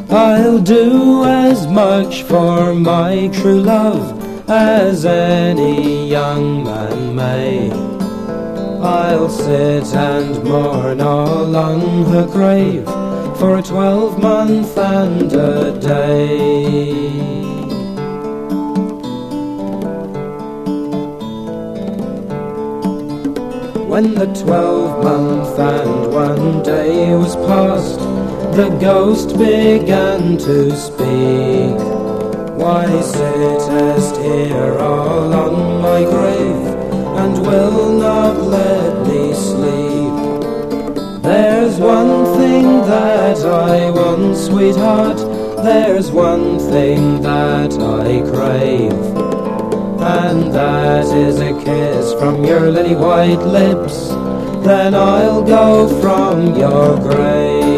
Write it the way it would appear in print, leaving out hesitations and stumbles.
I'll do as much for my true love as any young man may. I'll sit and mourn along her grave for a 12-month and a day. When the 12-month and 1 day was past, the ghost began to speak. Why sittest here all on my grave, and will not let me sleep? There's one thing that I want, sweetheart, there's one thing that I crave, and that is a kiss from your lily white lips, then I'll go from your grave.